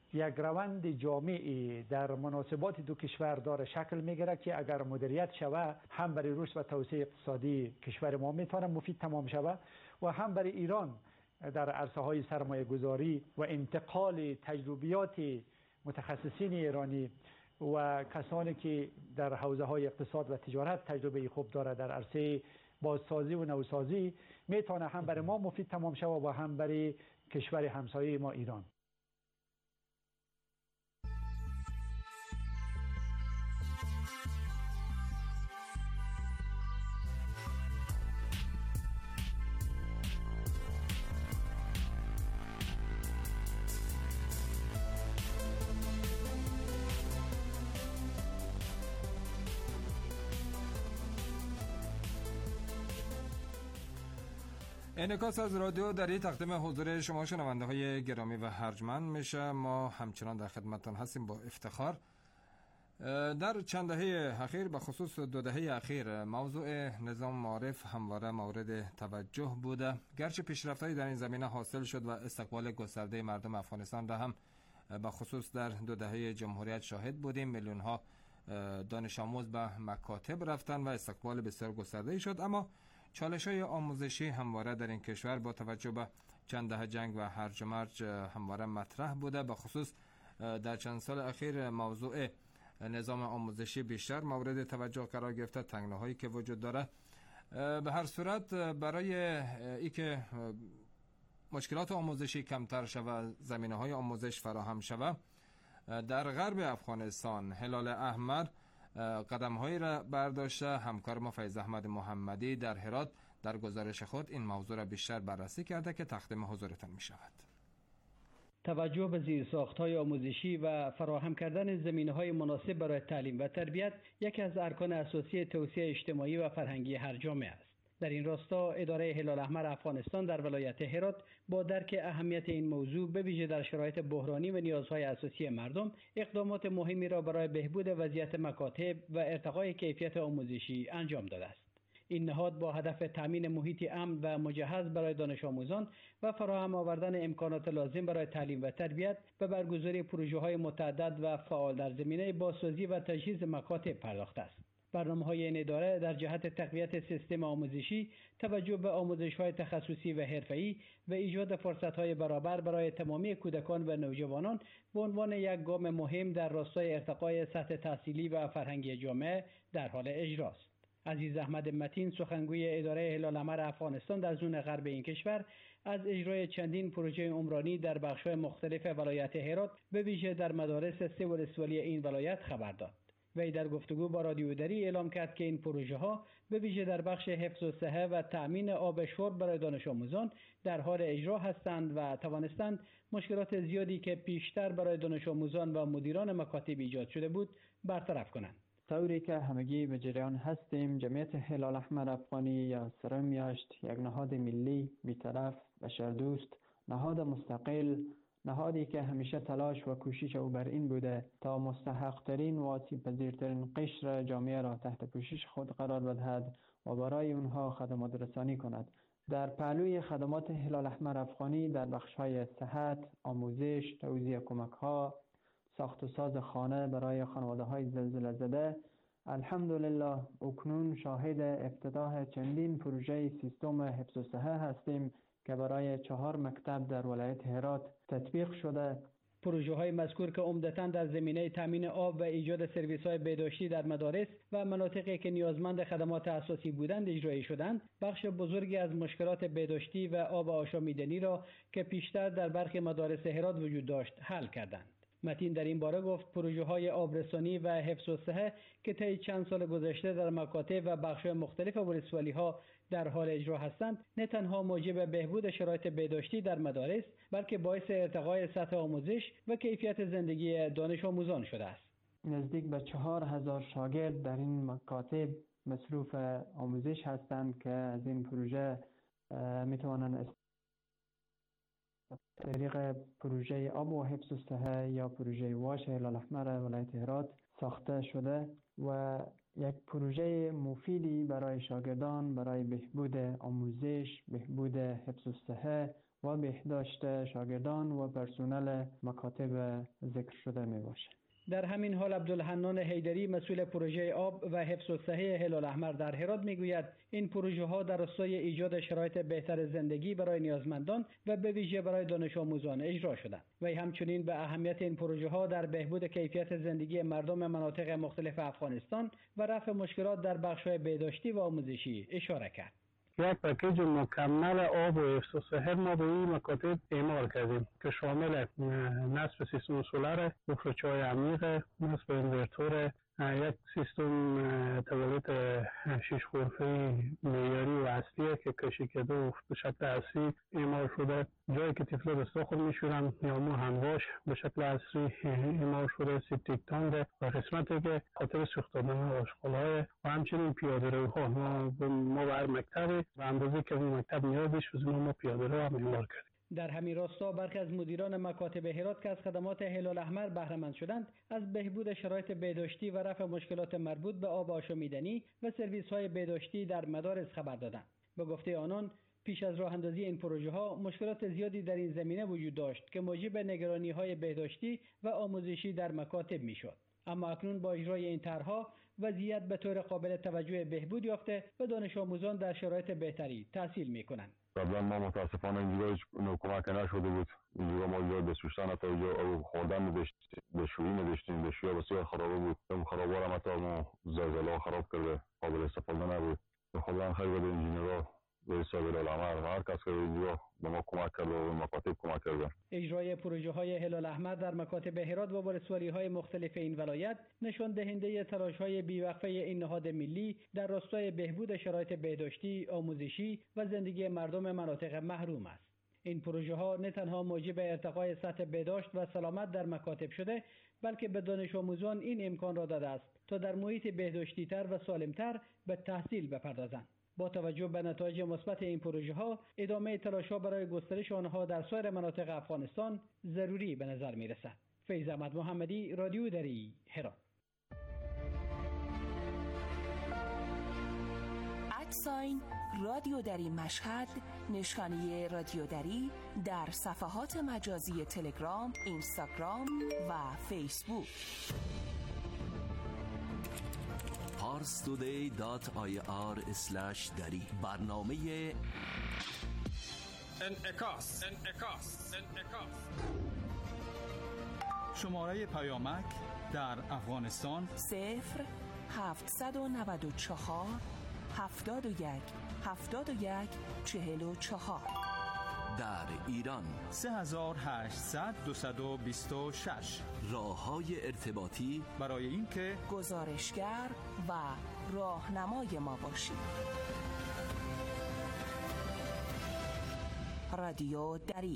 یک روند جامعی در مناسبات دو کشور داره شکل میگیره که اگر مدیریت شوه هم برای رشد و توسعه اقتصادی کشور ما میتونه مفید تمام شوه و هم برای ایران در عرصه های سرمایه گذاری و انتقال تجربیات متخصصین ایرانی و کسانی که در حوزه های اقتصاد و تجارت تجربه خوب داره در عرصه بازسازی و نوسازی میتونه هم برای ما مفید تمام شوه و هم برای کشور همسایه ما ایران. انعکاس از رادیو در این تقدیم حضور شما شنونده های گرامی و ارجمند میشه. ما همچنان در خدمتتان هستیم با افتخار. در چند دهه اخیر به خصوص 2 دهه اخیر موضوع نظام معارف همواره مورد توجه بوده. گرچه پیشرفت‌هایی در این زمینه حاصل شد و استقبال گسترده مردم افغانستان را هم به خصوص در 2 دهه جمهوریت شاهد بودیم. میلیون‌ها دانش آموز به مکاتب رفتن و استقبال بسیار گسترده شد، اما چالش‌های آموزشی همواره در این کشور با توجه به چند دهه جنگ و هرج و مرج همواره مطرح بوده. به خصوص در چند سال اخیر موضوع نظام آموزشی بیشتر مورد توجه قرار گرفته، تنگناهایی که وجود داره. به هر صورت برای اینکه مشکلات آموزشی کمتر شود، زمینه‌های آموزش فراهم شود، در غرب افغانستان هلال احمر قدم‌هایی را برداشته. همکار ما فیض احمد محمدی در هرات در گزارش خود این موضوع را بیشتر بررسی کرده که تقدیم حضورتان می شود. توجه به زیرساخت‌های آموزشی و فراهم کردن زمینه‌های مناسب برای تعلیم و تربیت یکی از ارکان اساسی توسعه اجتماعی و فرهنگی هر جامعه است. در این راستا اداره هلال احمر افغانستان در ولایت هرات با درک اهمیت این موضوع به ویژه در شرایط بحرانی و نیازهای اساسی مردم اقدامات مهمی را برای بهبود وضعیت مکاتب و ارتقای کیفیت آموزشی انجام داده است. این نهاد با هدف تامین محیطی امن و مجهز برای دانش آموزان و فراهم آوردن امکانات لازم برای تعلیم و تربیت به برگزاری پروژه‌های متعدد و فعال در زمینه بازسازی و تجهیز مکاتب پرداخته است. برنامه‌های این اداره در جهت تقویت سیستم آموزشی، توجه به آموزش‌های تخصصی و حرفه‌ای و ایجاد فرصت‌های برابر برای تمامی کودکان و نوجوانان به عنوان یک گام مهم در راستای ارتقای سطح تحصیلی و فرهنگی جامعه در حال اجراست. عزیز احمد متین، سخنگوی اداره هلال احمر افغانستان در زون غرب این کشور، از اجرای چندین پروژه عمرانی در بخش‌های مختلف ولایت هرات به ویژه در مدارس 3 ولسوالی این ولایت خبر داد. وی در گفتگو با رادیو دری اعلام کرد که این پروژه ها به ویژه در بخش حفظ و صحه و تأمین آب شرب برای دانش آموزان در حال اجرا هستند و توانستند مشکلات زیادی که پیشتر برای دانش آموزان و مدیران مکاتب ایجاد شده بود برطرف کنند. طوری که همگی به جریان هستیم، جمعیت هلال احمر افغانی یا سرمیاشت یک نهاد ملی بی‌طرف، بشردوست، نهاد مستقل، نهادی که همیشه تلاش و کوشش او بر این بوده تا مستحق‌ترین و آسیب‌پذیرترین قشر جامعه را تحت پوشش خود قرار بدهد و برای اونها خدمات رسانی کند. در پهلوی خدمات هلال احمر افغانی در بخش‌های صحت، آموزش، توزیع کمک‌ها، ساخت و ساز خانه برای خانواده‌های زلزله زده، الحمدلله اکنون شاهد افتتاح چندین پروژه سیستم حفظ و صحه هستیم که برای 4 مکتب در ولایت هرات تطبیق شده. پروژه های مذکور که عمدتاً در زمینه تامین آب و ایجاد سرویس های بهداشتی در مدارس و مناطقی که نیازمند خدمات اساسی بودند اجرایی شدند، بخش بزرگی از مشکلات بهداشتی و آب آشامیدنی را که پیشتر در برخی مدارس هرات وجود داشت حل کردند. متین در این باره گفت پروژه های آبرسانی و حفظ و صحه که طی چند سال گذشته در مکاتب و بخش‌های مختلف ولسوالی ها در حال اجرا هستند، نه تنها موجب بهبود شرایط بهداشتی در مدارس، بلکه باعث ارتقای سطح آموزش و کیفیت زندگی دانش آموزان شده است. نزدیک به 4000 شاگرد در این مکاتب مصروف آموزش هستند که از این پروژه میتوانند طریق پروژه آب و حفظ و صحه یا پروژه واش هلال احمر ولایت هرات ساخته شده و یک پروژه مفیدی برای شاگردان، برای بهبود آموزش، بهبود حفظ و صحه و بهداشت شاگردان و پرسنل مکاتب ذکر شده می باشد. در همین حال عبدالحنان حیدری مسئول پروژه آب و حفظ الصحه هلال احمر در هرات میگوید این پروژه ها در راستای ایجاد شرایط بهتر زندگی برای نیازمندان و به ویژه برای دانش آموزان اجرا شدند. و همچنین به اهمیت این پروژه ها در بهبود کیفیت زندگی مردم مناطق مختلف افغانستان و رفع مشکلات در بخش‌های بهداشتی و آموزشی اشاره کرد. یک پکیج مکمل آب و حفظ الصحه ما به این مکاتب اعمال کردیم که شامل نصب سیستم سولار، مخرج‌های عمیق، نصب اینورتور، یک سیستم تولید 6 غرفه معیاری و اصلیه که کشیکده و به شکل اصلی اعمال شده. جایی که طفلا دستاخل میشورن یا مو همواش به شکل اصلی اعمال شده، سیپتیک تانده و قسمتی که خاطر سوخت دادن آشغال‌های و همچنین پیاده روی‌ها ما بر مکتبی و اندازه که اون مکتب نیازش از ما پیاده رو هم اعمال کردیم. در همین راستا برخی از مدیران مکاتب هرات که از خدمات هلال احمر بهره مند شدند از بهبود شرایط بهداشتی و رفع مشکلات مربوط به آب آشامیدنی و سرویس‌های بهداشتی در مدارس خبر دادند. به گفته آنان پیش از راه اندازی این پروژه ها مشکلات زیادی در این زمینه وجود داشت که موجب نگرانی‌های بهداشتی و آموزشی در مکاتب می‌شد. اما اکنون با اجرای این طرح‌ها وضعیت به طور قابل توجه بهبود یافته و دانش آموزان در شرایط بهتری تحصیل می‌کنند. قبلا ما متاسفانه اینجا هیچ کمک نشده بود. اینجا ما اینجا دستوشتن حتی اینجا خوردن نداشتیم، دشویی نداشتیم، دشویی بسیار خرابه بود. اون خرابه هم حتی ما زلزله خراب کرده، قابل استفاده نبود. خدا خیر بده انجینرها و صاحب العمل هر کس که اینجا به ما کمک کرده و مکاتب کمک کرده. اجرای پروژه های هلال احمر در مکاتب هرات و ولسوالی های مختلف این ولایت نشان دهنده تلاش های بیوقفه این نهاد ملی در راستای بهبود شرایط بهداشتی، آموزشی و زندگی مردم مناطق محروم است. این پروژه ها نه تنها موجب ارتقای سطح بهداشت و سلامت در مکاتب شده، بلکه به دانش آموزان این امکان را داده است تا در محیط بهداشتی تر و سالم تر به تحصیل بپردازند. با توجه به نتایج مثبت این پروژه ها، ادامه تلاش ها برای گسترش آنها در سایر مناطق افغانستان ضروری به نظر می رسد. فیض احمد محمدی، رادیو دری، هرات. ادساین رادیو دری مشهد، نشانی رادیو دری در صفحات مجازی تلگرام، اینستاگرام و فیسبوک. parstoday.ir/dari برنامه انعکاس. شماره پیامک در افغانستان 0794 71 71 44. در ایران 3800 226. راه‌های ارتباطی برای اینکه گزارشگر و راهنمای ما باشید. رادیو دری.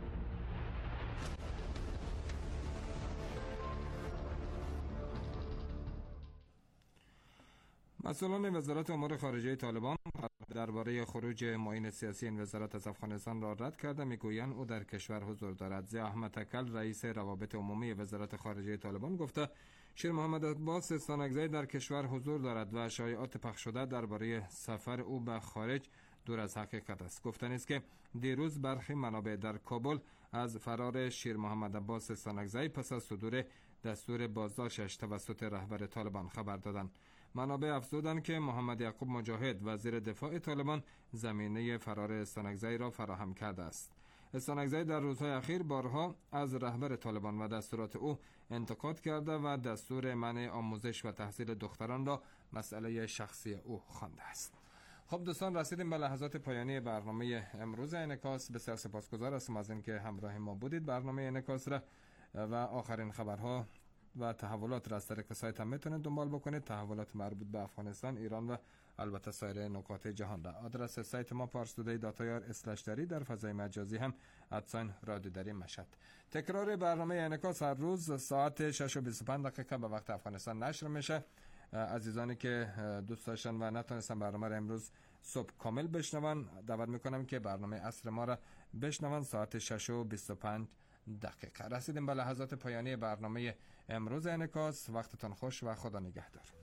مسئولان وزارت امور خارجه طالبان درباره خروج معین سیاسی این وزارت از افغانستان را رد کرده. میگویند او در کشور حضور دارد. ضیاء احمد تکل رئیس روابط عمومی وزارت خارجه طالبان گفته شیر محمد عباس سانکزی در کشور حضور دارد و شایعات پخش شده درباره سفر او به خارج دور از حقیقت است. گفتن است که دیروز برخی منابع در کابل از فرار شیر محمد عباس سانکزی پس از صدور دستور بازداشتش توسط رهبر طالبان خبر دادند. منابع افزودند که محمد یعقوب مجاهد وزیر دفاع طالبان زمینه فرار سانکزی را فراهم کرده است. سانکزی در روزهای اخیر بارها از رهبر طالبان و دستورات او انتقاد کرده و دستور منع آموزش و تحصیل دختران را مسئله شخصی او خوانده است. خب دوستان، رسیدیم به لحظات پایانی برنامه امروز انعکاس. بسیار سپاسگزار هستم از اینکه همراه ما بودید. برنامه انعکاس را و آخرین خبرها و تحولات را از طریق سایت هم میتونید دنبال بکنید. تحولات مربوط به افغانستان، ایران و البته سایر نقاط جهان را. آدرس سایت ما parstoday.ir/dari، در فضای مجازی هم @رادیو دری مشهد. تکرار برنامه انعکاس هر روز ساعت 6:25 به وقت افغانستان نشر میشه. عزیزانی که دوست داشتن و نتونستن برنامه را امروز صبح کامل بشنون، دعوت میکنم که برنامه عصر ما را بشنون ساعت 6:25. رسیدیم به لحظات پایانی برنامه امروز انعکاس. وقتتان خوش و خدا نگهدار.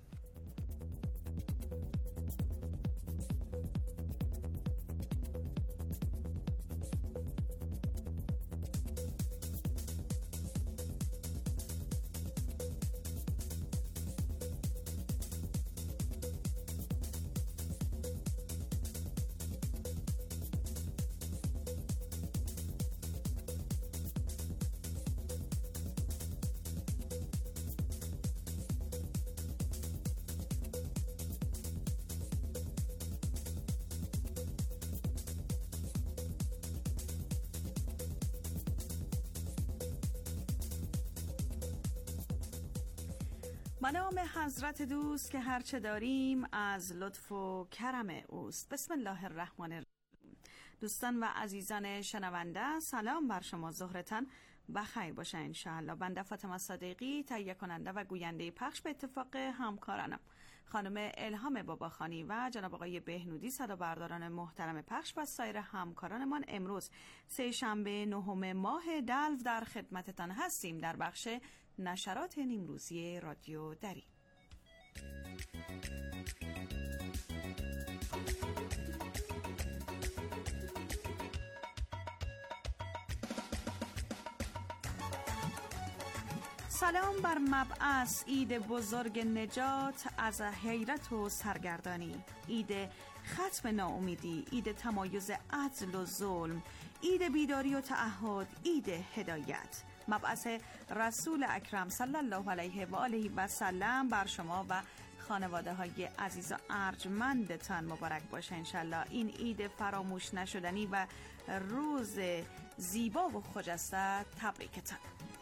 به نام حضرت دوست که هرچه داریم از لطف و کرم اوست. بسم الله الرحمن الرحیم. دوستان و عزیزان شنونده، سلام بر شما، ظهرتان بخیر باشه انشاءالله. بنده فاطمه صادقی، تهیه کننده و گوینده پخش به اتفاق همکارانم خانم الهام باباخانی و جناب آقای بهنودی، صدا برداران محترم پخش و سایر همکارانمان، امروز سه شنبه 9 ماه دلو در خدمتتان هستیم در بخش نشرات نیمروزی رادیو دری. سلام بر مبعث، عید بزرگ نجات از حیرت و سرگردانی، عید ختم ناامیدی، عید تمایز عدل و ظلم، عید بیداری و تعهد، عید هدایت. مبعث رسول اکرم صلی الله علیه و آله و سلم بر شما و خانواده های عزیز و ارجمندتان مبارک باشه انشالله. این عید فراموش نشدنی و روز زیبا و خجسته تبریکتان.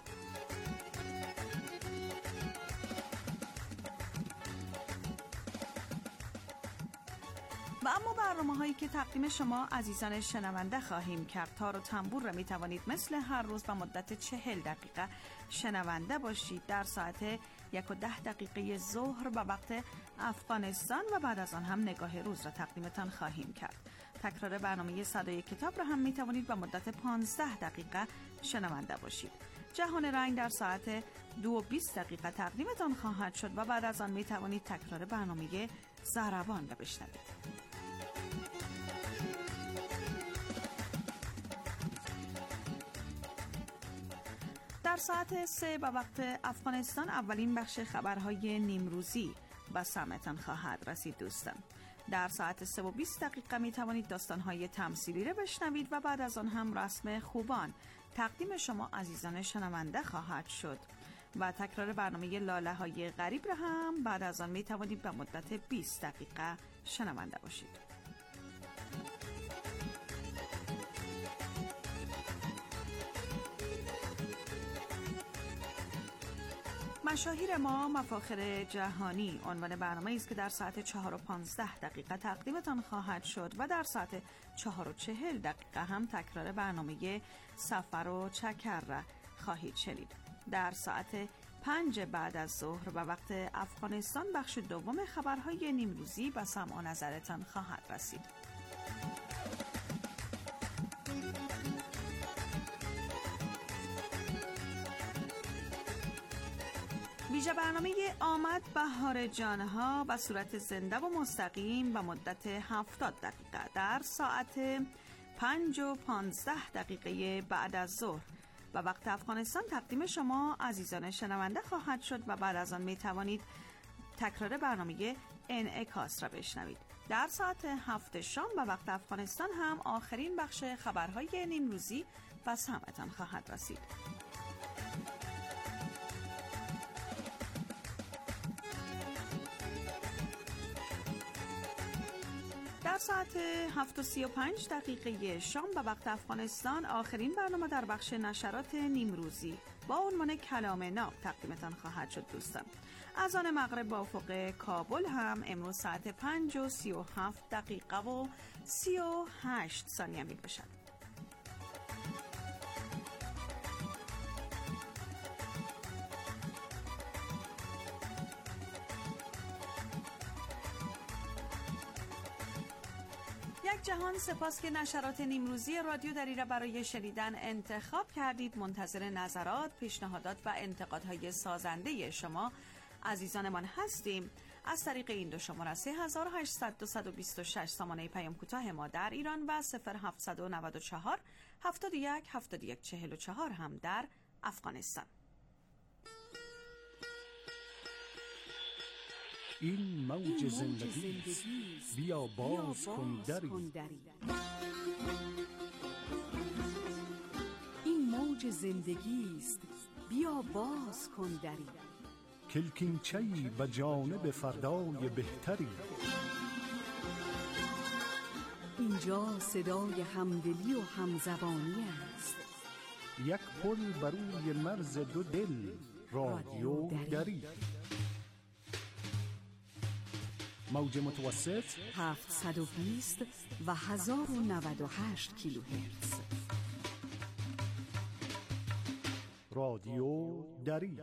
و اما برنامه هایی که تقدیم شما عزیزان شنونده خواهیم کرد. تار و تنبور را می توانید مثل هر روز به مدت 40 دقیقه شنونده باشید در ساعت 1:10 ظهر به وقت افغانستان و بعد از آن هم نگاه روز را تقدیمتان خواهیم کرد. تکرار برنامه صدای کتاب را هم می توانید به مدت 15 دقیقه شنونده باشید. جهان رنگ در ساعت 2:20 تقدیمتان خواهد شد و بعد از آن می توانید تکرار برنامه زهربان را بشنوید. در ساعت 3 به وقت افغانستان اولین بخش خبرهای نیمروزی به سمعتان خواهد رسید دوستان. در ساعت 3:20 می توانید داستانهای تمثیلی را بشنوید و بعد از آن هم رسم خوبان تقدیم شما عزیزان شنونده خواهد شد و تکرار برنامه لاله های غریب را هم بعد از آن می توانید به مدت 20 دقیقه شنونده باشید. مشاهیر ما مفاخر جهانی عنوان برنامه است که در ساعت 4:15 تقدیمتان خواهد شد و در ساعت 4:40 هم تکرار برنامه سفر و چکر را خواهید شنید. در ساعت 5 بعد از ظهر و وقت افغانستان بخش دوم خبرهای نیمروزی به سمع و نظرتان خواهد رسید. ویژه برنامه آمد بهار جانها به صورت زنده و مستقیم به مدت 70 دقیقه در ساعت 5:15 بعد از ظهر و وقت افغانستان تقدیم شما عزیزان شنونده خواهد شد و بعد از آن می توانید تکرار برنامه انعکاس را بشنوید. در ساعت 7 شام و وقت افغانستان هم آخرین بخش خبرهای نیمروزی به سمعتان خواهد رسید. در ساعت 7:35 شام به وقت افغانستان آخرین برنامه در بخش نشرات نیمروزی با عنوان کلام ناب تقدیمتان خواهد شد دوستان. از آن مغرب با افق کابل هم امروز ساعت 5:37 و 38 ثانیه می باشد. یک جهان سپاس که نشرات نیمروزی رادیو دری را برای شنیدن انتخاب کردید. منتظر نظرات، پیشنهادات و انتقادهای سازنده شما عزیزانمان هستیم. از طریق این دو شماره 3800-226 سامانه پیام کوتاه ما در ایران و 0794-71-71-44 هم در افغانستان. این موج زندگی است، بیا باز کن دری. این موج زندگی است، بیا باز کن دری. کلکینچه‌ای به جانب فردای بهتری. اینجا صدای همدلی و همزبانی است. یک پل بر روی مرز دو دل، رادیو دری. موج متوسط 720 و 1098 کیلوهرتز. رادیو دری.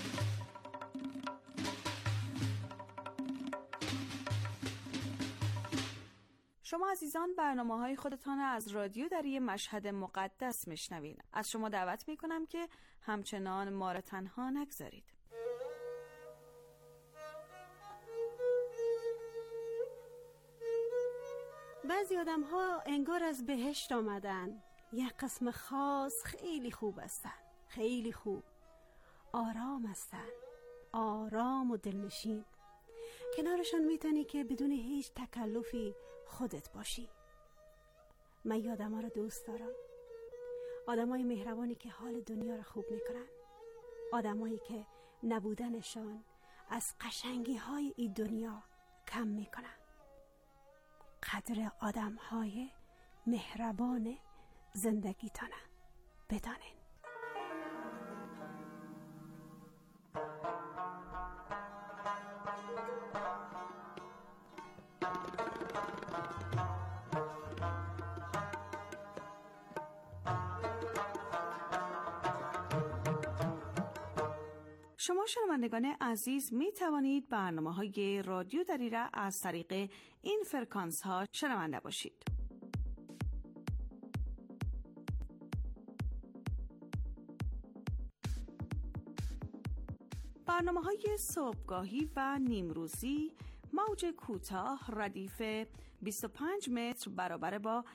شما عزیزان برنامه‌های خودتان از رادیو دری مشهد مقدس میشنوین. از شما دعوت میکنم که همچنان ما را تنها نگذارید. بعضی آدم‌ها انگار از بهشت آمدن. یک قسم خاص خیلی خوب هستن، خیلی خوب، آرام هستن، آرام و دلنشین. کنارشون میتونی که بدون هیچ تکلفی خودت باشی. من این آدم‌ها رو دوست دارم. آدمای مهربانی که حال دنیا رو خوب میکنن، آدمایی که نبودنشان از قشنگی‌های این دنیا کم میکنن. قدر آدم‌های مهربان زندگیتانه بدانین. شما شنوندگان عزیز می توانید برنامه‌های رادیو دری را از طریق این فرکانس ها شنونده باشید. برنامه‌های صبحگاهی و نیمروزی موج کوتاه ردیف 25 متر برابر با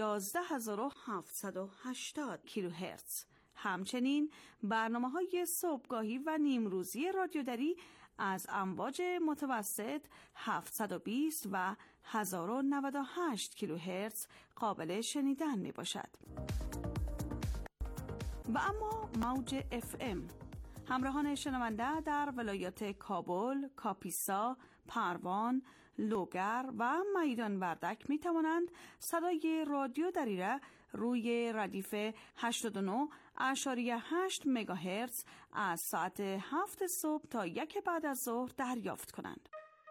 11780 کیلوهرتز. همچنین برنامه‌های صبحگاهی و نیمروزی رادیو دری از امواج متوسط 720 و 1098 کیلوهرتز قابل شنیدن می باشد. و اما موج FM همراهان شنونده در ولایات کابل، کاپیسا، پروان، لوگر و میدان وردک می توانند صدای رادیو دری را روی ردیف 89.8 مگاهرتز از ساعت 7 صبح تا 1 بعد از ظهر دریافت کنند.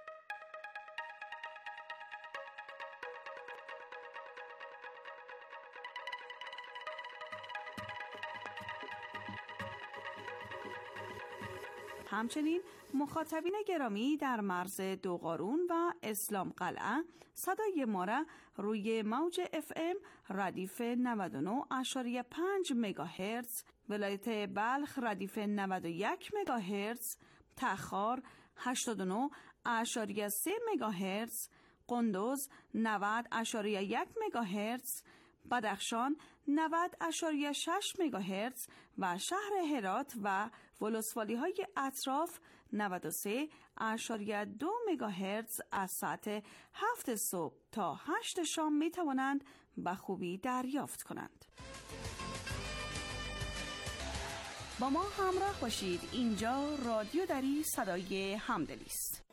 همچنین مخاطبین گرامی در مرز دوقارون و اسلام قلعه صدای ما را روی موج FM ردیف 99.5 مگاهرتز، ولایت بلخ ردیف 91 مگاهرتز، تخار 89.3 مگاهرتز، قندوز 90.1 مگاهرتز، بدخشان 90.6 مگاهرتز و شهر هرات و ولسوالی های اطراف 93.2 مگاهرتز از ساعت 7 صبح تا 8 شام می توانند به خوبی دریافت کنند. با ما همراه باشید. اینجا رادیو دری صدای همدلی است.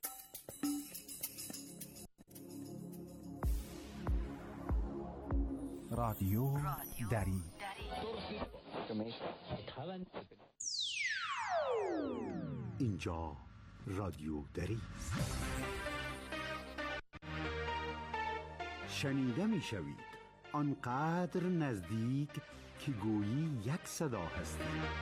رادیو دری. اینجا رادیو دری است. شنیده می شوید آنقدر نزدیک که گویی یک صدا هستید.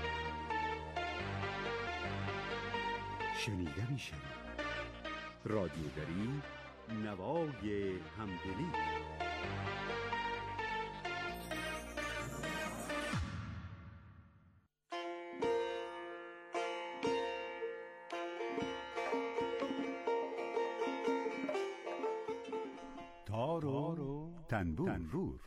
شنیده می شوید رادیو دری، نوای همدلی. تنبور.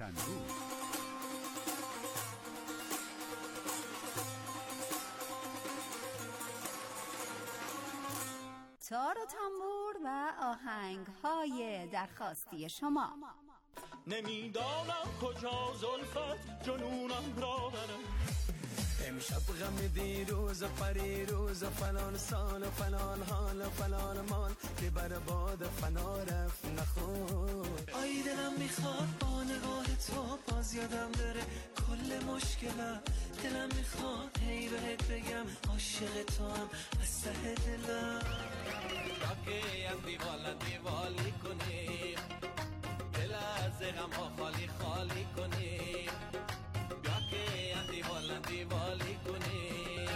تار و تنبور و آهنگ‌های درخواستی شما. نمیدانم کجا زلفت جنونم را برم، امشب غم دیروز پریروز فلان سال و فلان حال و فلان مال که بر باد فنا رفت نخور. آی دلم میخواد با نگاه تو باز یادم بره کل مشکلم، دلم میخواد هی بهت بگم عاشق عاشق تو هم از ته دلم. یا که از دیوالی کنیم، دل از غم ها خالی خالی کنیم. یا که از دیوالی کنیم.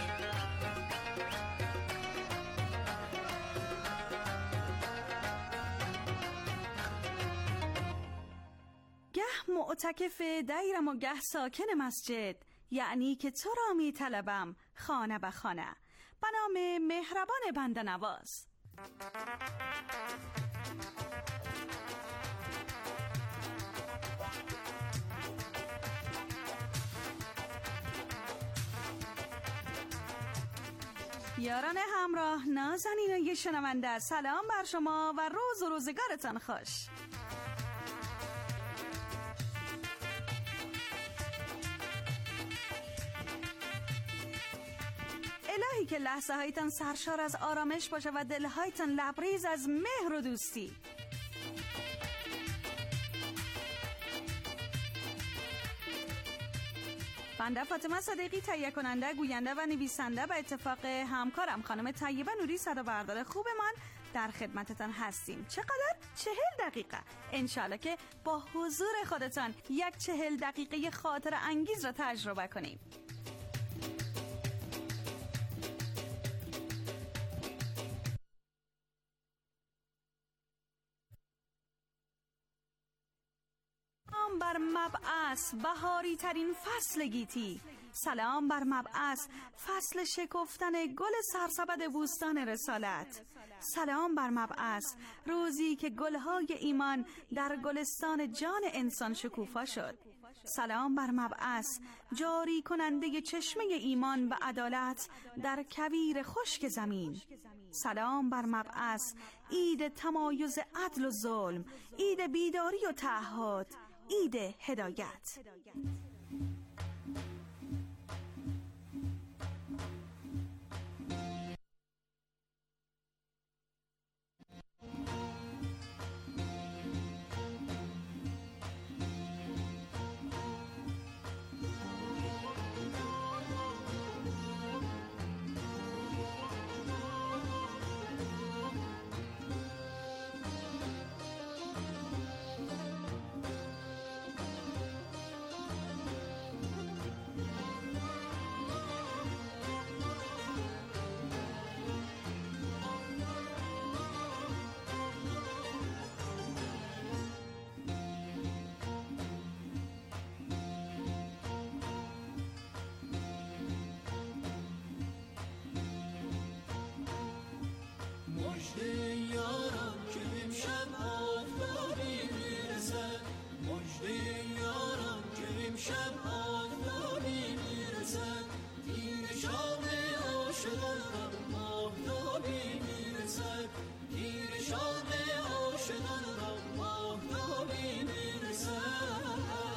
گه معتکف دیرم و گه ساکن مسجد، یعنی که تو را می طلبم خانه به خانه. به نام مهربان بنده نواز. یاران همراه، نازنینای شنونده، سلام بر شما و روز و روزگارتان خوش. الهی که لحظه هایتان سرشار از آرامش باشه و دلهایتان لبریز از مهر و دوستی. بنده فاطمه صدیقی، تهیه کننده، گوینده و نویسنده، به اتفاق همکارم خانم طیبه نوری صدابردار خوبمان در خدمتتان هستیم. چقدر؟ 40 دقیقه. انشالله که با حضور خودتان یک 40 دقیقه خاطر انگیز را تجربه کنیم. سلام بر مبعث، بهاری ترین فصل گیتی. سلام بر مبعث، فصل شکفتن گل سرسبد بوستان رسالت. سلام بر مبعث، روزی که گلهای ایمان در گلستان جان انسان شکوفا شد. سلام بر مبعث، جاری کننده چشمه ایمان و عدالت در کویر خشک زمین. سلام بر مبعث، عید تمایز عدل و ظلم، عید بیداری و تعهد، عید هدایت. مژده یارم که امشب آفتابی میرسد، مژده یارم که امشب آفتابی میرسد، تیر شام عاشقان را ماهتابی میرسد، تیر شام عاشقان را ماهتابی میرسد.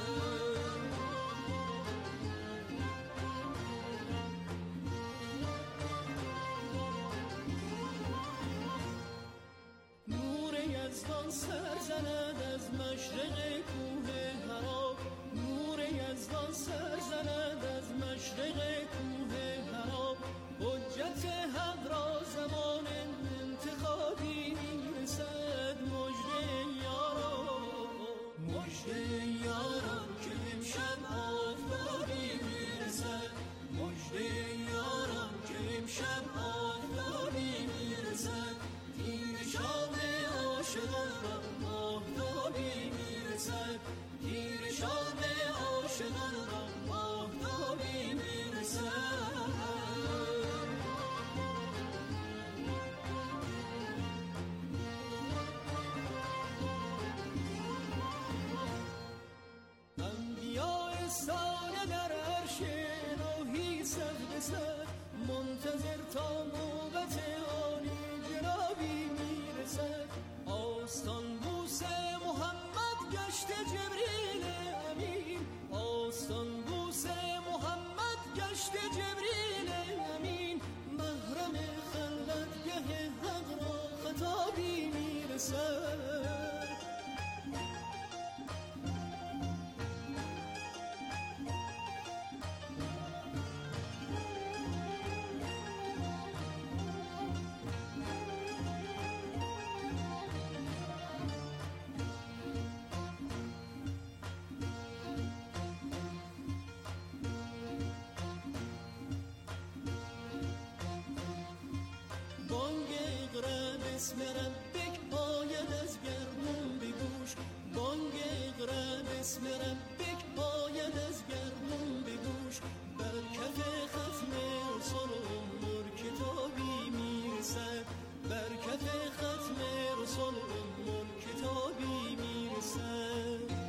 یزدان سر زند از مشرق کوه حرا، نور یزدان سر زند از مشرق کوه حرا، حجت حق را زمان انتخابی میرسد. مژده یاران، مژده یاران که امشب آفتابی میرسد، مژده یاران که امشب آفتابی میرسد، تیر شام عاشقان را ماهتابی میرسد، تیر شام عاشقان را ماهتابی میرسد. انبیاء ساله در عرش الهی صف به صف، منتظر تا نوبت عالی جنابی میرسد. آستان بوس محمد گشت جبریل امین، آستان بوس محمد گشت جبریل امین، محرم خلوتگه حق را خطابی میرسد. اسم ربک باید از گردون بگوش، بانگ اقرا اسم ربک باید از گردون بگوش. بر کف ختم رسول عمر کتابی میرسد، بر کف ختم رسول عمر کتابی میرسد.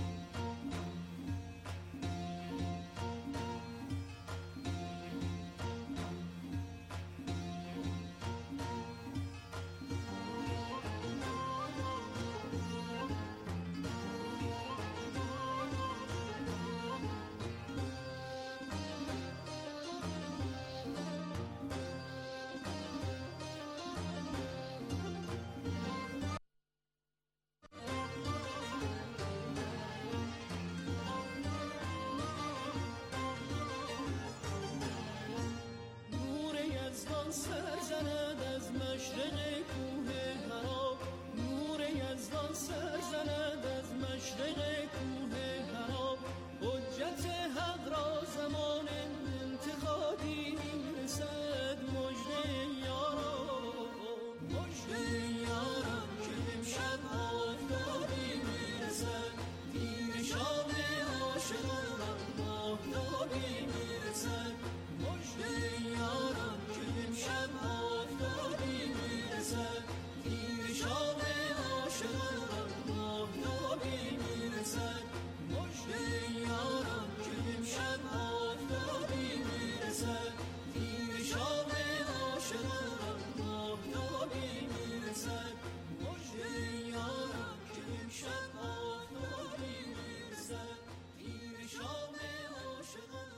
سر زند از مشرق کوه حرا، نور یزدان سر زند از مشرق کوه حرا. حجت حق را زمان انتخابی میرسد، مژده یاران، مژده یاران که امشب آفتابی میرسد. تیر شام عاشقان را ماهتابی میرسد، مژده یاران شب آفتابی میرسد. تیر شام عاشقان ماهتابی میرسد، مژده یاران که امشب آفتابی میرسد. تیر شام عاشقان ماهتابی میرسد، مژده یاران که امشب آفتابی میرسد. تیر شام عاشقان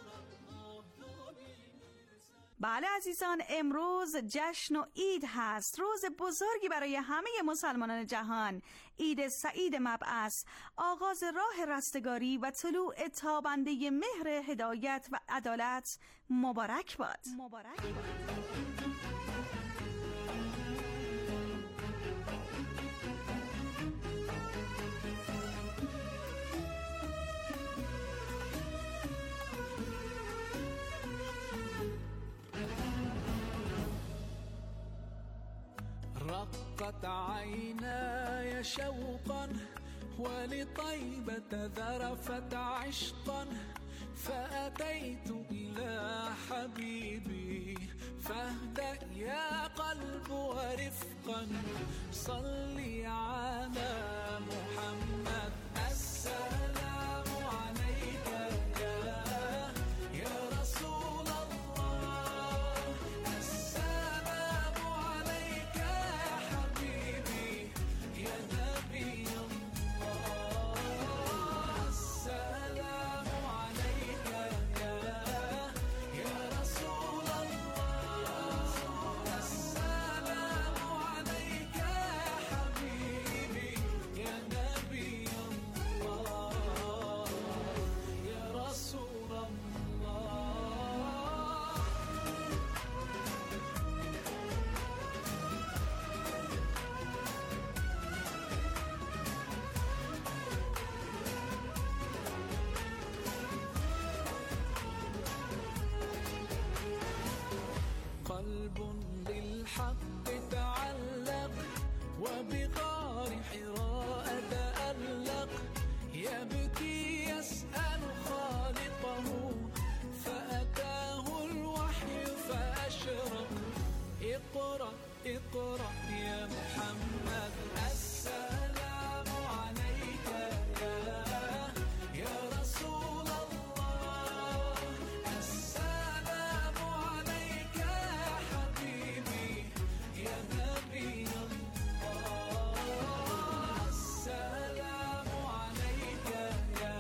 بله عزیزان، امروز جشن و عید هست، روز بزرگی برای همه مسلمانان جهان. عید سعید مبعث، آغاز راه رستگاری و طلوع تابنده مهر هدایت و عدالت مبارک باد. مبارک باد. رقت عيناي شوقا ولطيبة ذرفت عشقا، فأتيت إلى حبيبي فاهدأ يا قلب ورفقا. صلي على محمد السلام عليك يا رسول الله، السلام عليك يا حبيبي يا نبي الله، السلام عليك يا رسول الله، السلام عليك يا حبيبي يا نبي الله يا رسول الله. قلب للحق تعلق وبغار حراء تألق، يبكي يسأل خالقه فأتاه الوحي فأشرق. اقرأ اقرأ يا محمد السلام عليك يا رسول الله، السلام عليك يا حبيبي يا نبي الله، السلام عليك يا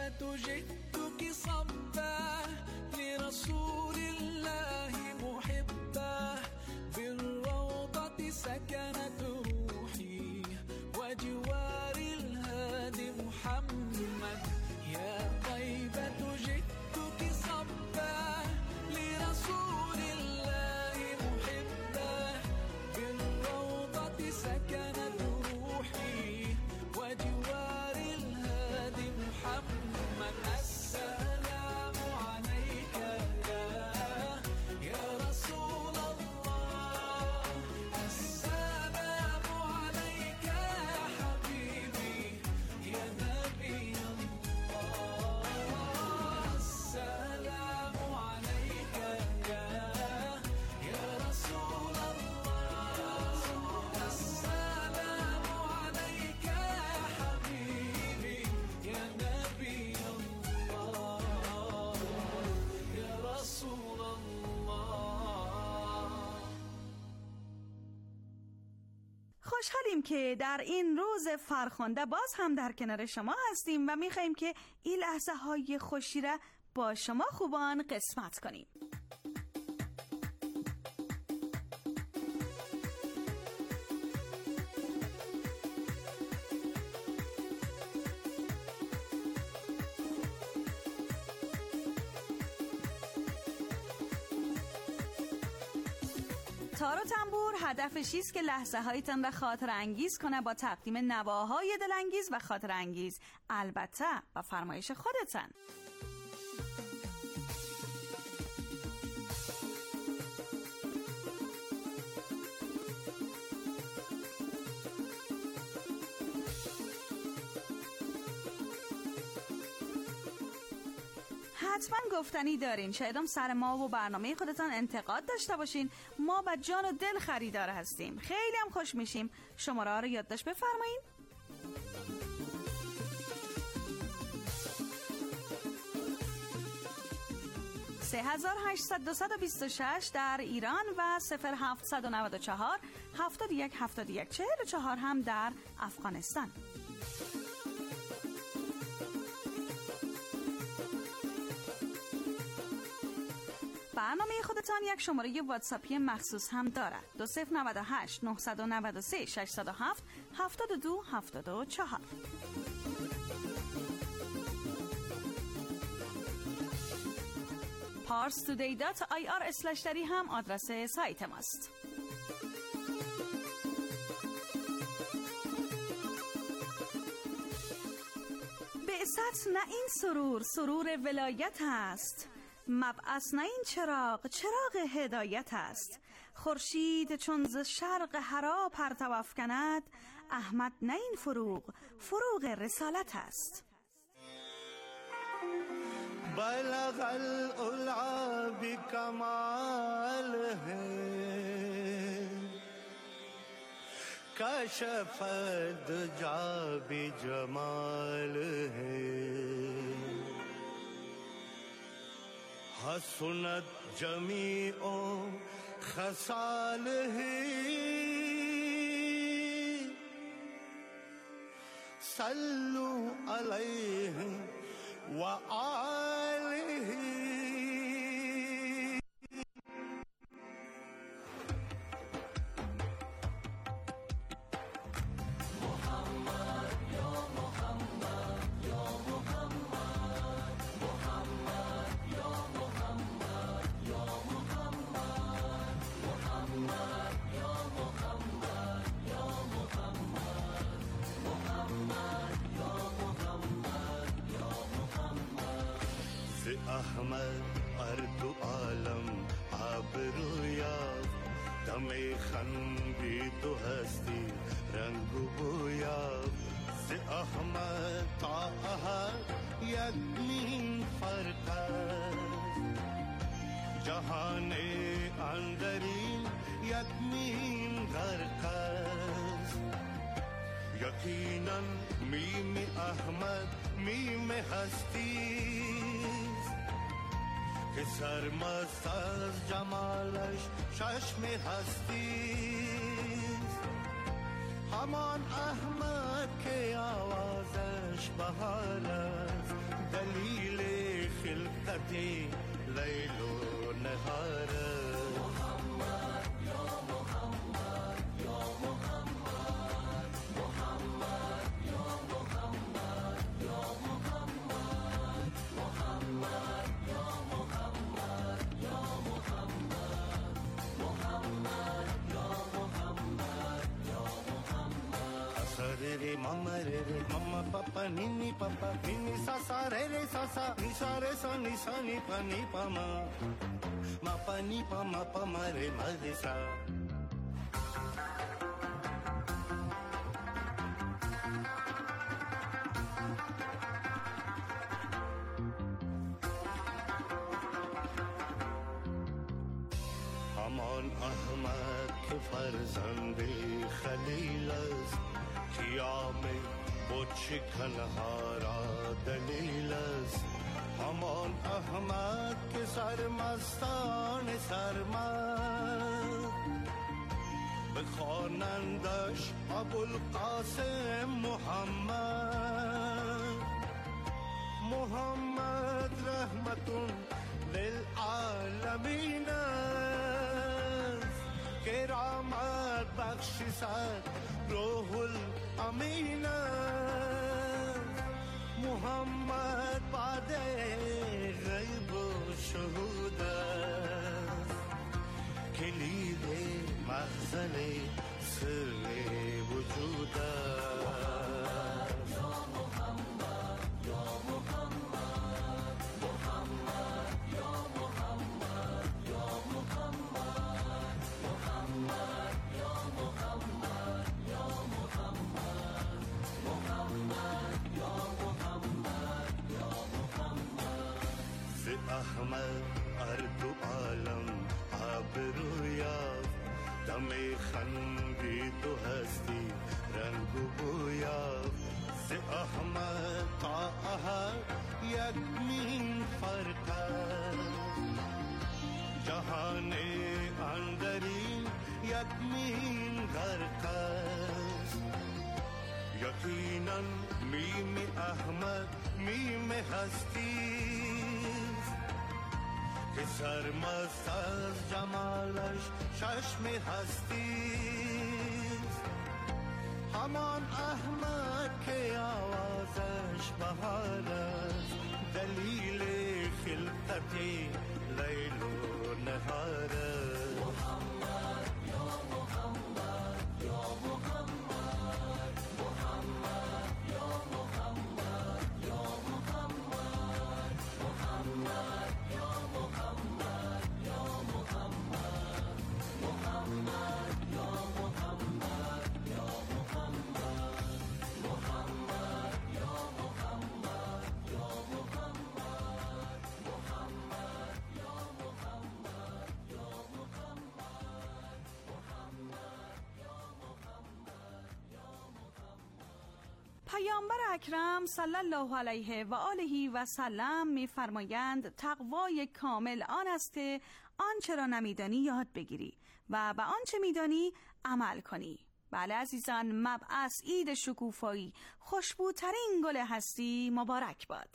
طيبة جئتك صبا لرسول الله محبا بالروضة سكنت روحي وجوار الهادي محمد يا طيبة جئتك صبا لرسول الله محبا بالروضة سكنت روحي وجوار الهادي محمد السلام عليك يا رسول الله السلام عليك يا حبيبي يا نبي الله السلام عليك يا رسول الله السلام عليك يا حبيبي يا نبي الله يا رسول الله. خوشحالیم که در این روز فرخنده باز هم در کنار شما هستیم و میخواییم که این لحظه های خوشی را با شما خوبان قسمت کنیم. تار و تنبور هدفش است که لحظه هایتان را خاطر انگیز کنه با تقدیم نواهای دلانگیز و خاطر انگیز، البته با فرمایش خودتان. حتما گفتنی دارین، شایدم سر ما و برنامه خودتان انتقاد داشته باشین. ما با جان و دل خریدار هستیم، خیلی هم خوش میشیم. شماره ها رو یادداشت بفرمایین. 3800 در ایران و 0794 71 71 44 هم در افغانستان. برنامه خودتان یک شماره واتساپی مخصوص هم داره، 2098 993 607 72 74. parstoday.ir/dari هم آدرس سایت ماست. بعثت نه این سرور ولایت است، مبعث نه این چراغ هدایت است. خورشید چون ز شرق حرا پرتو افکند، احمد نه این فروغ رسالت است. بلغ العلا بکماله کشف الدجا بجماله حسنت جمیع خصاله صلوا علیه و آله. احمد اردو عالم آبرویا دم خندی تو هستی رنگ بویا ز احمد تا احد یک نیم فرق جهان اندرین یک نیم غرق است. یقینا میم احمد میم هستی که سرمست از جمالش چشم هستیست. همان احمد که آوازش بهار است دلیل خلقت لیل و نهار محمد یا محمد یا محمد محمد یا محمد یا محمد محمد یا محمد یا محمد محمد یا محمد یا محمد asare re mama papa nini sasa re sasa ni sa re sa ni pa ni pa ma pa ni pa ma re ma re sa haman ahmad ke farzand khalil است قیام بود شکنهارا دلیل است همان احمد که سرمستان سرمست بخوانندش ابوالقاسم محمد محمد رحمتون للعالمین است که رحمت بخشی سر روح الامین محمد بعد غیب و شهود کلید مخزن سر وجود یا محمد یا محمد محمد یا محمد یا محمد محمد یا محمد احمد اردو عالم آبرویا دم خندی تو هستی رنگ و بویا ز احمد تا احد یک مین فرق جهان اندرین یک مین غرق یقینا میم احمد میم هستی که سرمست از جمالش چشم هستیست همان احمد که آوازش بهار است دلیل خلقت لیل و نهار محمد یا محمد یا محمد محمد یا محمد یا محمد محمد پیامبر اکرم صلی الله علیه و آله و سلم می‌فرمایند تقوای کامل آن است که آنچه را نمی‌دانی یاد بگیری و به آنچه می‌دانی عمل کنی. بله عزیزان، مبعث عید شکوفایی، خوشبوترین گل هستی مبارک باد.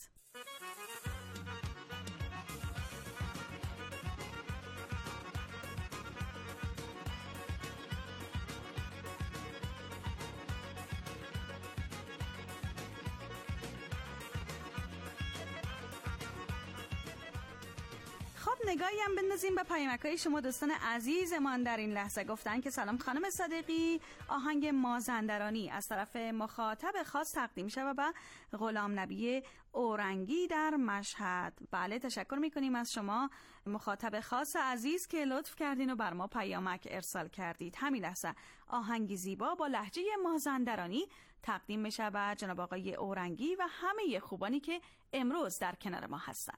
نگاهی هم بندازیم به پیامک‌های شما دوستان عزیزمان. در این لحظه گفتن که سلام خانم صادقی، آهنگ مازندرانی از طرف مخاطب خاص تقدیم شود به غلام نبی اورنگی در مشهد. بله تشکر میکنیم از شما مخاطب خاص عزیز که لطف کردین و بر ما پیامک ارسال کردید. همین لحظه آهنگی زیبا با لهجه مازندرانی تقدیم میشه به جناب آقای اورنگی و همه خوبانی که امروز در کنار ما هستن.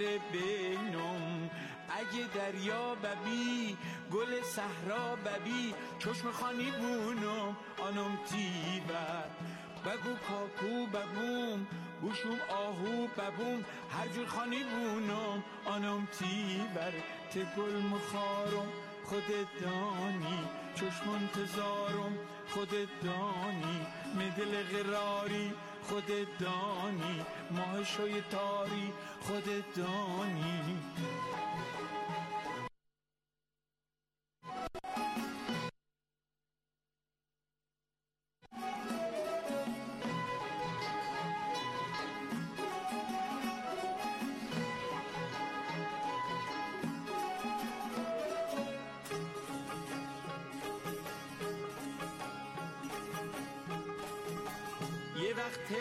بینم، اگه دریا ببی گل صحرا ببی، چشم خانی بونم آنم تیبر، بگو کاکو ببوم بوشوم آهو ببوم، هر جور خانی بونم آنم تیبر، ته گل مخارم خودت دانی، چشم انتظارم خودت دانی، مدل قراری خودت دانی، ماه شوی تاری خودت دانی. یه وقت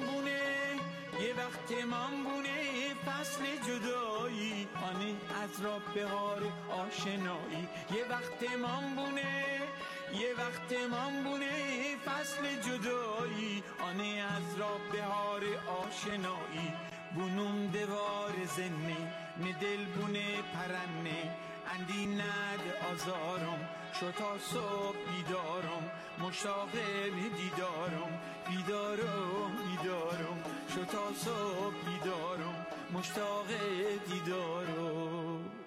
امام بونه فصل جدایی، آنه از را بهار آشنایی، یه وقت امام بونه فصل جدایی، آنه از را بهار آشنایی، بونم دوار زنه ندل بونه پرنه، اندی ند آزارم شو تا صبح بیدارم، مشتاق دیدارم بیدارم شو تا صبح بیدارم، مشتاق دیدارم.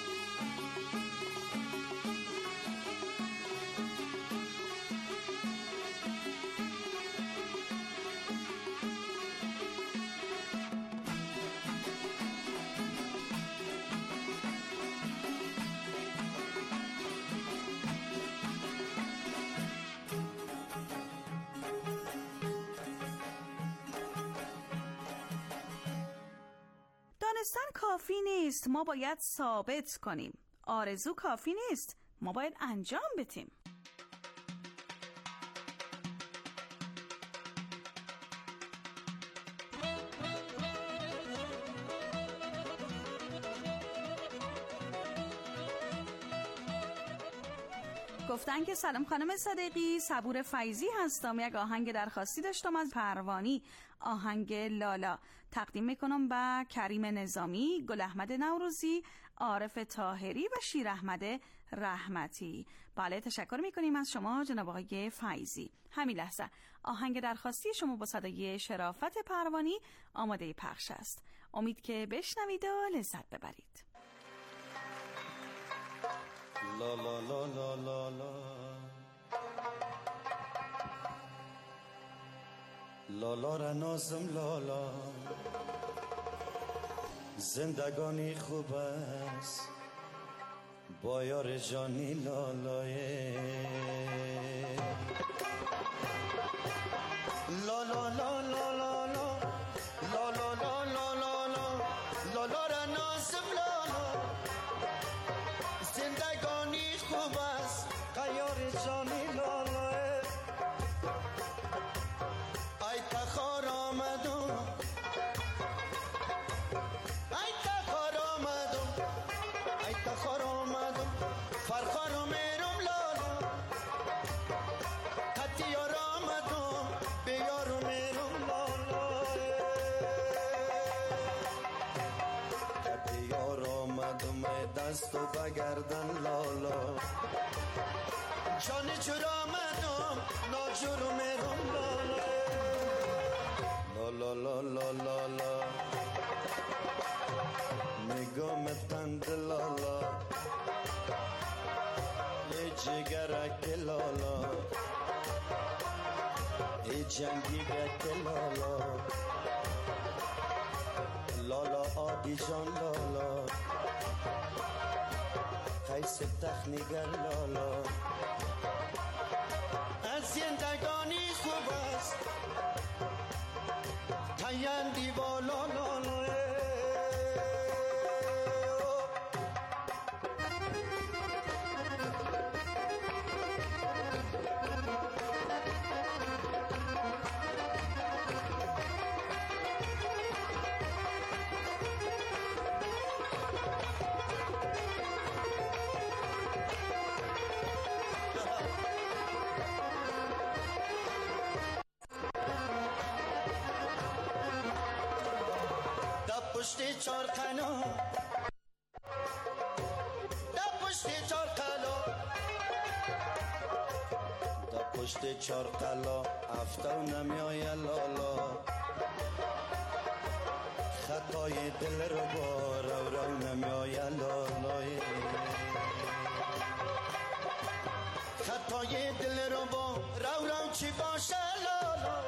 دانستن کافی نیست، ما باید ثابت کنیم. آرزو کافی نیست، ما باید انجام بدیم. گفتن که سلام خانم صدیقی، صبور فیضی هستم. یک آهنگ درخواستی داشتم از پروانی، آهنگ لالا. تقدیم میکنم به کریم نظامی، گل احمد نوروزی، عارف طاهری و شیر احمد رحمتی. بله، تشکر میکنیم از شما جناب آقای فیضی. همین لحظه آهنگ درخواستی شما با صدای شرافت پروانی آماده پخش است. امید که بشنوید و لذت ببرید. لا لا لا لا لا لا لالا را نازم لالا، زندگانی خوب است با یار جانی لالای، لا لا لا لا لا لا لا لا لا لا لا لا لالا را نازم لالا، زندگانی خوب است قیار جانی لالای، ای تخار آمدم ای تخار آمدم ای تخار آمدم، فرخار میرم لالا، حتی یار آمدم به یار میرم لالا، حتی یار آمدم دست و بگردن لالا، جانی چور آمدم ناجور میرم لالا، لا لا لا لا لا نگام تند لالا، ای جگرک لالا، ای جنگیگک لالا، لالا آبی جان لالا، قیس تخنیگر لالا، از زندگانی خوب است تایندی بالا لالا. پشت چار قنا در پشت چار قلا در پشت چار قلا افتر نمیای لالا خطای دل رو با رو نمیای لالای خطای دل رو با رو چی باشه لالا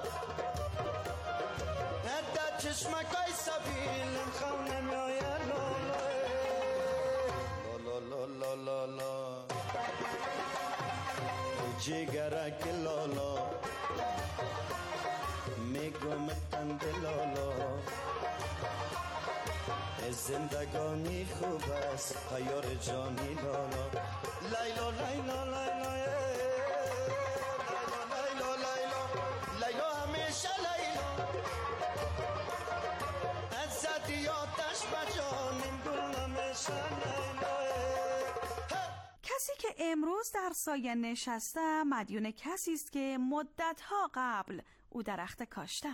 در چشمکای سبیل خون نمیای لالا لالا جگرک لالا میگم تند لالا زندگانی خوب است پیار جانی لالا لیلا لیلا لیلا لیلا لیلا لیلا همیشه لیلا از زدی آتش بجانیم گل همیشه لیلا. کسی که امروز در سایه نشسته مدیون کسی است که مدت‌ها قبل او درخت کاشته.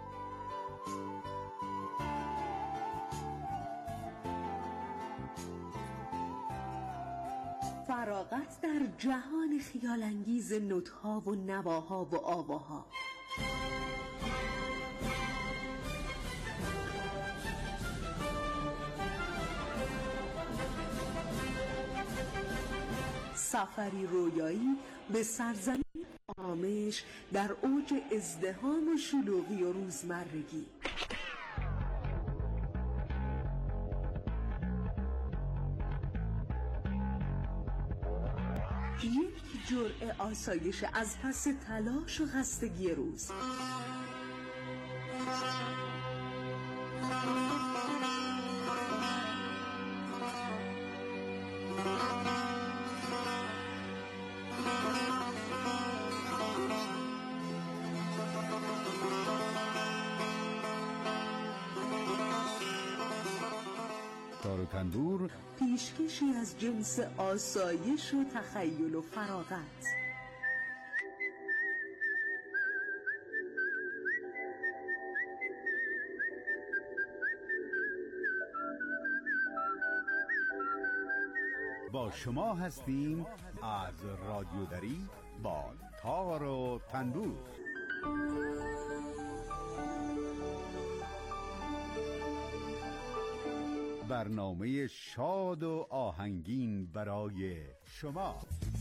فراغت در جهان خیال‌انگیز نوت‌ها و نواها و آواها. سفری رویایی به سرزمین آرامش در اوج ازدحام و شلوغی و روزمرگی. یک جرعه آسایش از پس تلاش و خستگی روز. تار و تنبور پیشکشی از جنس آسایش و تخیل و فراغت. با شما هستیم از رادیو دری با تار و تنبور. برنامه شاد و آهنگین برای شما.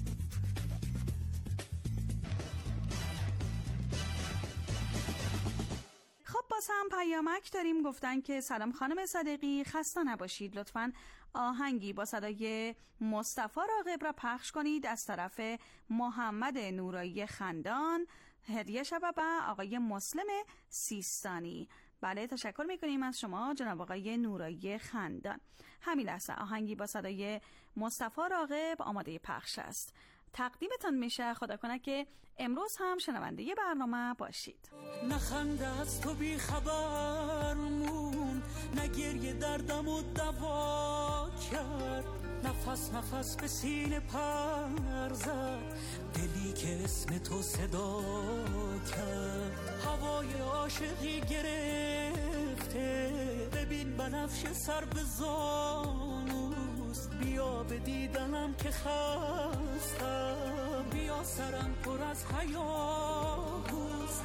خب باز هم پیامک داریم، گفتن که سلام خانم صدیقی، خسته نباشید، لطفاً آهنگی با صدای مصطفی راغب را پخش کنید از طرف محمد نورایی خندان، هدیه شب به آقای مسلم سیستانی. بله، تشکر میکنیم از شما جناب آقای نورایی خندان. همین لحظه آهنگی با صدای مصطفی راغب آماده پخش است، تقدیمتان میشه. خدا کنه که امروز هم شنونده برنامه باشید. نخنده از تو بی خبر مون، نگریه دردم و دوا کرد، نفس نفس به سینه پر زد، دلی که اسم تو صدا کرد، هوای عاشقی گرفته، ببین بنفش سر به زانوست، بیا به دیدنم که خستم، بیا سرم پر از حیاهوست،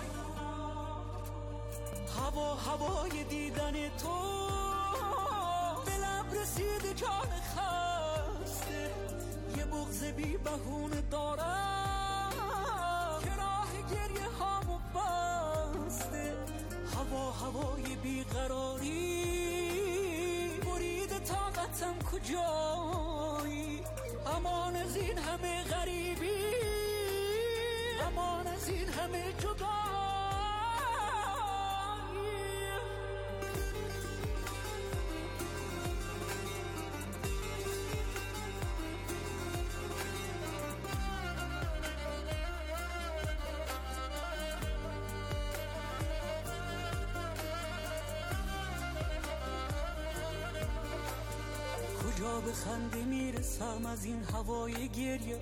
هوای دیدن تو دلم رسید جان خسته، یه بغض بی بهونه دارم که راه گریه هامو بسته، هوای بیقراری برید طاقتم کجایی، امان از این همه غریبی، امان از این همه جدایی. کجا به خنده میرسم از این هوای گریه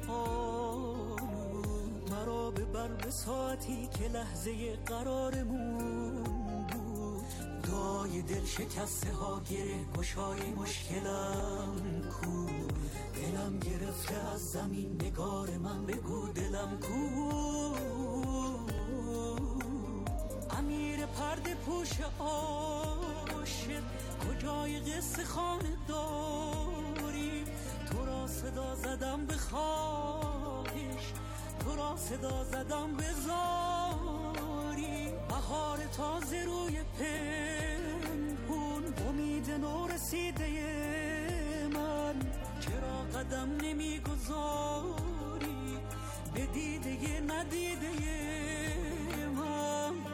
آلود، مرا ببر به ساعتی که لحظه قرارمون بود، دعای جای دل شکسته ها گره گشای مشکلم کو، دلم گرفته از زمین نگار من بگو دلم کو. امیر پرده پوش عاشق کجای قصه خانه داری؟ تو را صدا زدم به خواهش، تو را صدا زدم به زاری. بهار تازه روی پنهون، امید نو رسیده من، چرا قدم نمیگذاری به دیده ندیده من؟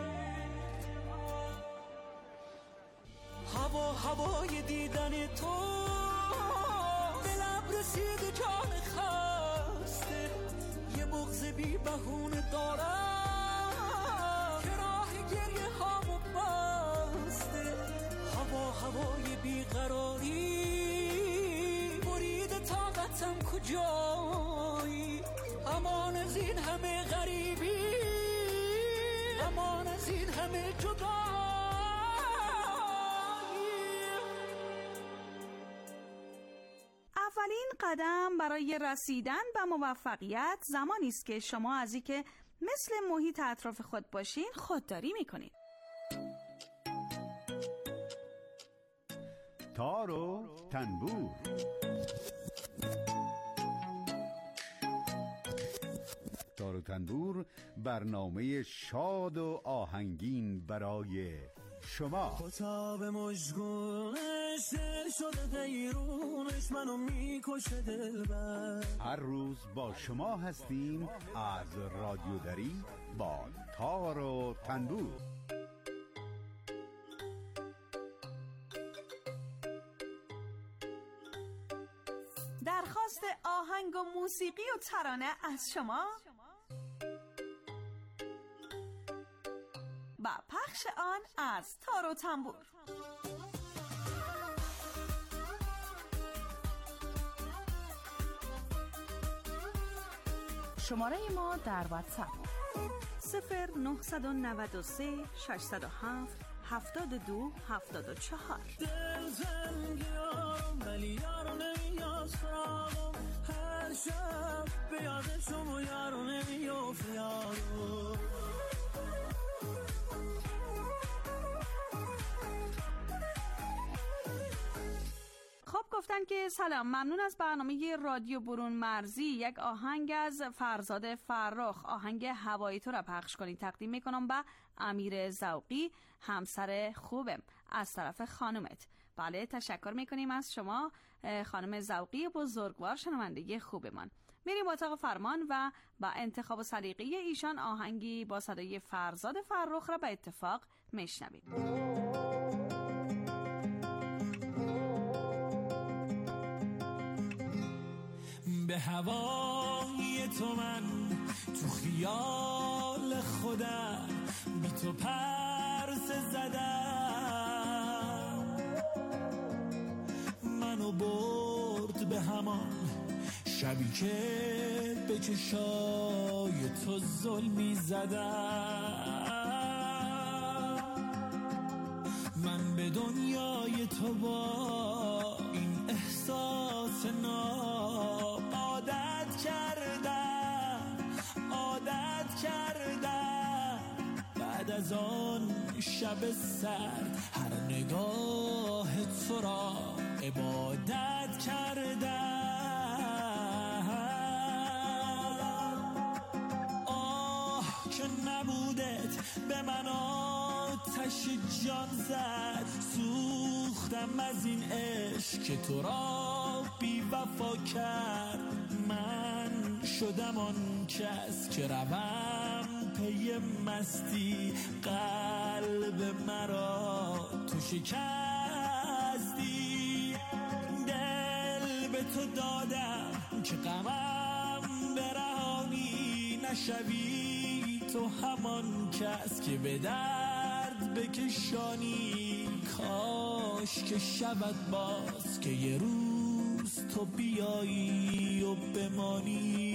هوای دیدن تو دلم رسید جان خسته، یه بغض بی بهونه دارم که راه گریه هامو بسته. هوای بیقراری برید طاقتم کجایی؟ امان از این همه غریبی، امان از این همه جدایی. اولین قدم برای رسیدن به موفقیت زمانی است که شما از اینکه مثل محیط اطراف خود باشین خودداری میکنید. تار و تنبور. تار و تنبور برنامه شاد و آهنگین برای شما. خطاب مشگونش دل شده غیرونش منو میکشه دلبر. هر روز با شما هستیم از رادیو دری با تار و تنبور. درخواست آهنگ و موسیقی و ترانه از شما و پخش آن از تار و تنبور. شماره ما در واتساپ 0993 607 72 74. دل زنگیارم ولی یارو نمیاد سراغم، هر شب به یاد شما یارو نمیافت یارو. خب گفتن که سلام، ممنون از برنامه رادیو برون مرزی. یک آهنگ از فرزاد فرخ، آهنگ هوای تو را پخش کنید. تقدیم میکنم به امیر ذوقی، همسر خوبم، از طرف خانومت. بله، تشکر میکنیم از شما خانم ذوقی بزرگوار، شنونده خوبمان. میریم اتاق فرمان و با انتخاب و سلیقه ایشان آهنگی با صدای فرزاد فرخ را به اتفاق میشنویم. به هوای تو من تو خیال خودم، بی تو پرس زدم، منو برد به همان شبی که به چشای تو ظلمی زدم. من به دنیای تو با این احساس ناب عادت کردم. بعد از آن شب سرد هر نگاه تو را عبادت کردم. آه که نبودت به من آتش جان زد، سوختم از این عشق که تو را بی وفا کرد. من شدم آن کس که روم پی مستی، قلب مرا تو شکستی. دل به تو دادم که غمم برهانی، نشوی تو همان کس که به درد بکشانی. کاش که شود باز که یه روز تو بیایی و بمانی.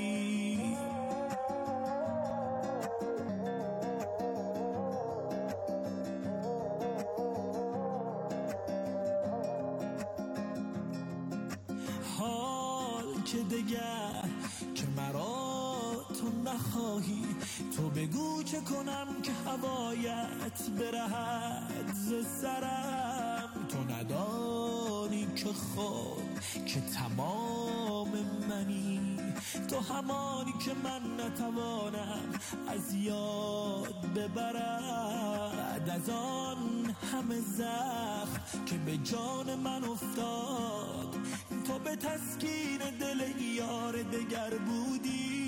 که دگر که مرا تو نخواهی، تو بگو چه کنم که هوایت برهد ز سرم. تو ندانی که خود که تمام منی، تو همانی که من نتوانم از یاد ببرد. از آن همه زخم که به جان من افتاد، تو به تسکین دل یار دگر بودی.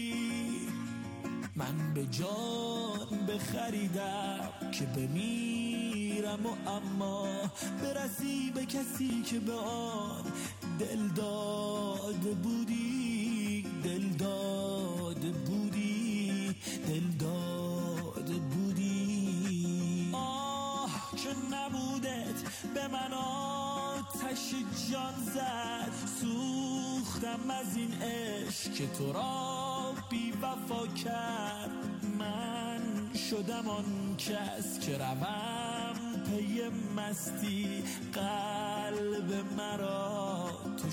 من به جان بخریدم که بمیرم و اما برسی به کسی که به آن دل داده بودی، دل داده بودی، دل داده بودی. آه که نبودت به من آتش جان زد، سوختم از این عشق که تو را بی وفا کرد. من شدم آن کس که روم پی مستی، قلب مرا تو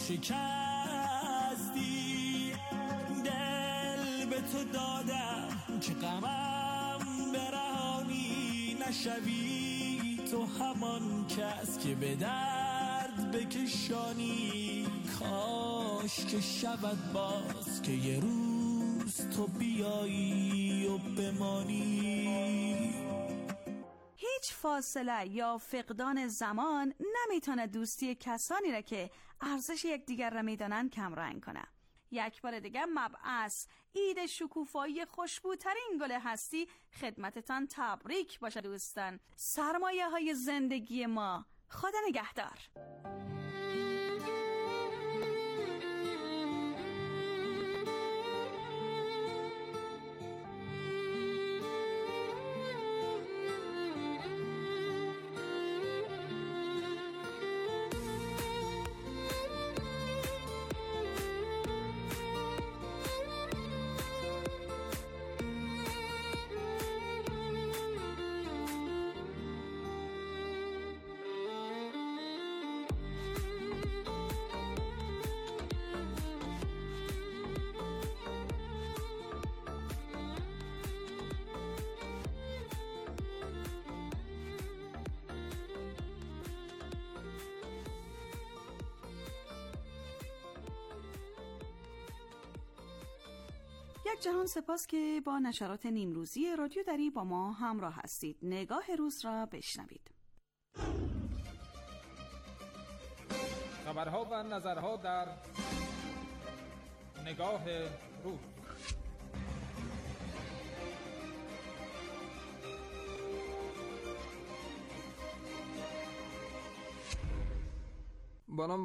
شکستی. دل به تو دادم که غمم برهانی، نشوی تو همان کس که به درد بکشانی. کاش که شود باز که یه روز تو بیایی و بمانی. هیچ فاصله یا فقدان زمان نمیتونه دوستی کسانی را که ارزش یکدیگر را میدانند کم رنگ کنه. یک بار دیگه مبعث عید شکوفایی خوشبوترین گل هستی خدمتتان تبریک باشه دوستان. سرمایه های زندگی ما. خدا نگهدار. یک جهان سپاس که با نشرات نیمروزی رادیو دری با ما همراه هستید. نگاه روز را بشنوید. خبرها و نظرها در نگاه روز. با نام